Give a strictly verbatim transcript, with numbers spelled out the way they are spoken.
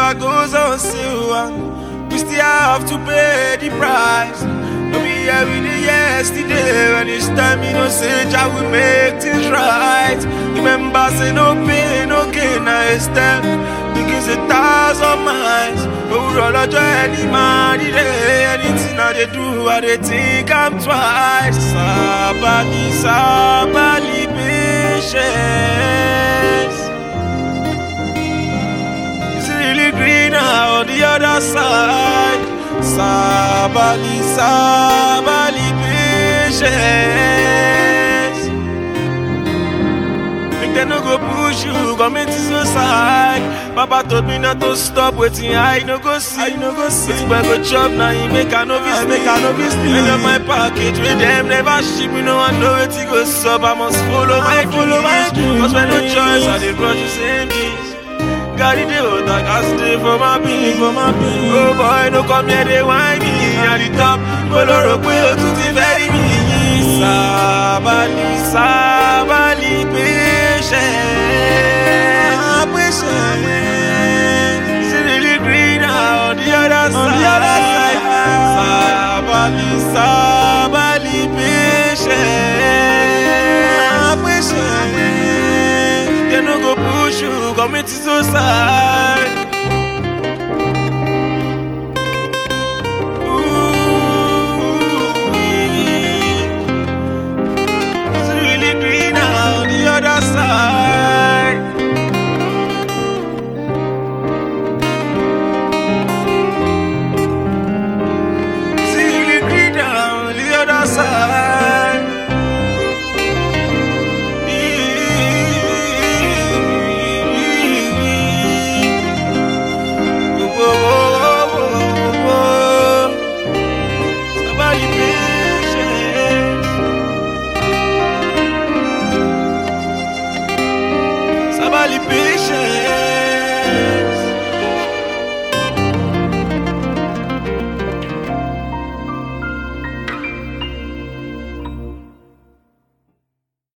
never goes on sale, and we still have to pay the price. No be every day yesterday, when it's time, you know, say, I will make things right. Remember, say, no pain, no gain, I step, because a thousand miles. Oh, roll joy, any man, anything I they do, I they think I'm twice. Sabali, sabali, patience. It's really greener on the other side. Sabali, sabali, patience. Make them no go push you, commit suicide. Papa told me not to stop waiting, I no go see, I no go see. But when go chop now, you make a novice, make a novice. End up my package with them, never ship me, no one know it goes up. I must follow my, follow my dreams. Cause when no choice, I did brush the same things. Carry the old I can stay for my being, for my being. Oh boy, no come here, they whine me at the top. But I rock with to the very me. Sabali, sabali, patience. Patience. It's really green on the other side. On the other side. Sabali, sabali, patience. Patience. They no go push you, commit suicide. Ooh, it's really green on the other side. It's really green on the other side. Sabali patience.